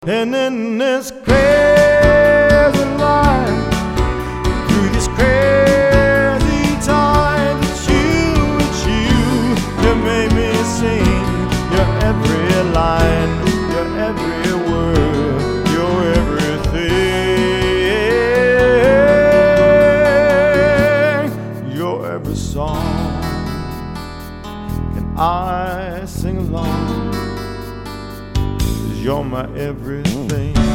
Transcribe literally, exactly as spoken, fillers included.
And in this crazy life, through this crazy time, it's you, it's you, you made me sing your every line, your every word, your everything, your every song. And I sing along, 'cause you're my everything.